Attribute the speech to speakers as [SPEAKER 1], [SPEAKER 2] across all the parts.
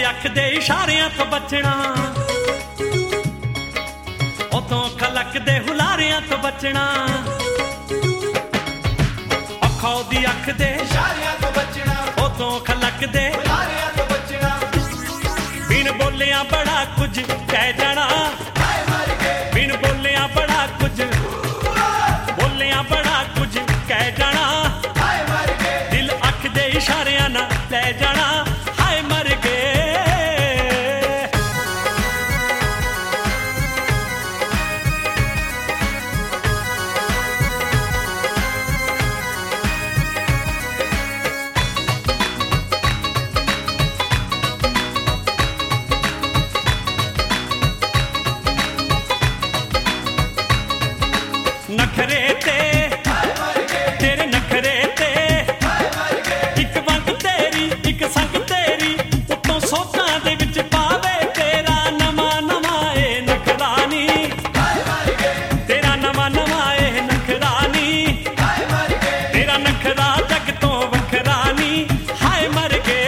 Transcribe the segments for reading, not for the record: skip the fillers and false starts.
[SPEAKER 1] ਅੱਖ ਦੇ ਇਸ਼ਾਰਿਆਂ ਤੋਂ ਬਚਣਾ, ਉਤੋਂ ਖਲਕ ਦੇ ਹੁਲਾਰਿਆਂ ਤੋਂ ਬਚਣਾ, ਅੱਖਾਂ ਦੀ ਅੱਖ ਦੇ
[SPEAKER 2] ਇਸ਼ਾਰਿਆਂ ਤੋਂ ਬਚਣਾ,
[SPEAKER 1] ਉਤੋਂ ਖਲਕ ਦੇ
[SPEAKER 2] ਹੁਲਾਰਿਆਂ ਤੋਂ ਬਚਣਾ,
[SPEAKER 1] ਬਿਨ ਬੋਲਿਆਂ ਬੜਾ ਕੁਝ ਕਹਿ ਜਾਣਾ,
[SPEAKER 2] ਹਾਏ ਮਰ ਗਏ
[SPEAKER 1] ਬਿਨ ਬੋਲਿਆਂ ਬੜਾ ਕੁਝ, ਬੋਲਿਆਂ ਬੜਾ ਕੁਝ ਕਹਿ ਜਾਣਾ,
[SPEAKER 2] ਹਾਏ ਮਰ ਗਏ
[SPEAKER 1] ਦਿਲ ਅੱਖ ਦੇ ਇਸ਼ਾਰਿਆਂ ਨਾਲ ਲੈ ਜਾਣਾ, ਹਾਏ ਮਰ ਗਏ। ਨਖਰੇ ਤੇ
[SPEAKER 2] ਹਾਏ ਮਰ ਗਏ
[SPEAKER 1] ਤੇਰੇ ਨਖਰੇ ਤੇ
[SPEAKER 2] ਹਾਏ ਮਰ ਗਏ
[SPEAKER 1] ਇੱਕ ਵੰਗ ਤੇਰੀ ਇੱਕ ਸੰਗ ਤੇਰੀ ਉੱਤੋਂ ਸੋਚਾਂ ਦੇ ਵਿੱਚ ਪਾਵੇ ਤੇਰਾ ਨਵਾਂ ਨਵਾਂ ਏ ਨਖਰਾਨੀ,
[SPEAKER 2] ਹਾਏ ਮਰ ਗਏ
[SPEAKER 1] ਤੇਰਾ ਨਵਾਂ ਨਵਾਂ ਏ ਨਖਰਾਨੀ,
[SPEAKER 2] ਹਾਏ ਮਰ ਗਏ
[SPEAKER 1] ਤੇਰਾ ਨਖਰਾ ਜਗ ਤੋਂ ਵੱਖਰਾ ਨੀ, ਹਾਏ ਮਰ ਗਏ।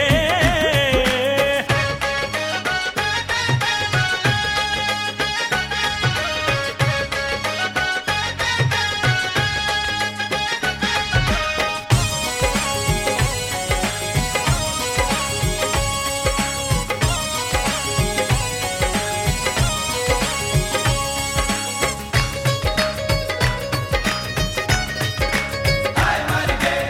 [SPEAKER 2] ਹਾਏ ਮਰ ਗਏ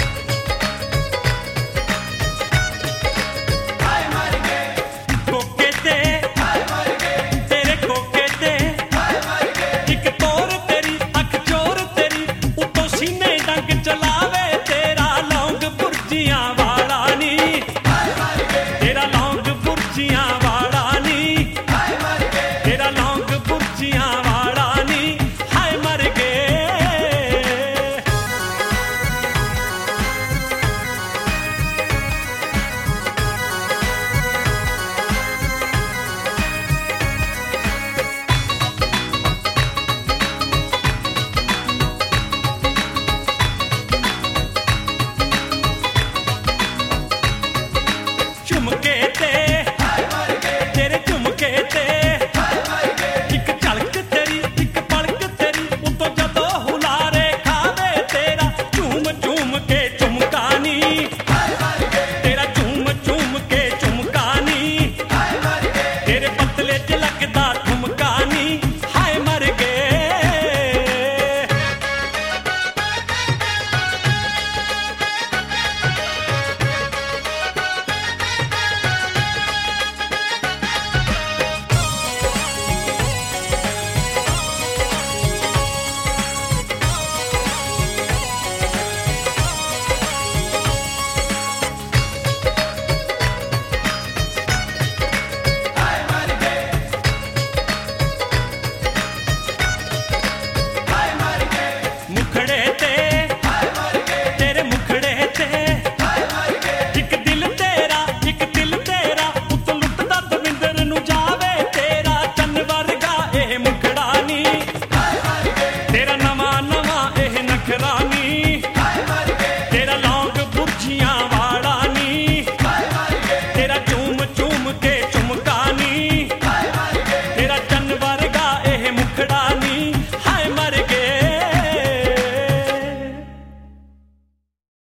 [SPEAKER 2] ਹਾਏ ਮਰ ਗਏ
[SPEAKER 1] ਕੋਕੇ ਤੇ
[SPEAKER 2] ਹਾਏ ਮਰ ਗਏ
[SPEAKER 1] ਤੇਰੇ ਕੋਕੇ ਤੇ
[SPEAKER 2] ਹਾਏ ਮਰ ਗਏ
[SPEAKER 1] ਇੱਕ ਤੋਰ ਤੇਰੀ ਅੱਖ ਚੋਰ ਤੇਰੀ ਉੱਤੋਂ ਸੀਨੇ ਡੰਗ ਚਲਾਵੇ ਤੇਰਾ ਲੌਂਗ ਬੁਰਜੀਆਂ ਵਾਲਾ ਨੀ,
[SPEAKER 2] ਹਾਏ ਮਰ ਗਏ
[SPEAKER 1] ਤੇਰਾ ਲੌਂਗ ਬੁਰਜੀਆਂ ਵਾਲਾ ਨੀ,
[SPEAKER 2] ਹਾਏ ਮਰ ਗਏ
[SPEAKER 1] ਤੇਰਾ ਲੌਂਗ ਬੁਰਜੀਆਂ ਵਾਲਾ ਨੀ, ਹਾਏ ਮਰ ਗਏ। ਝੁਮਕੇ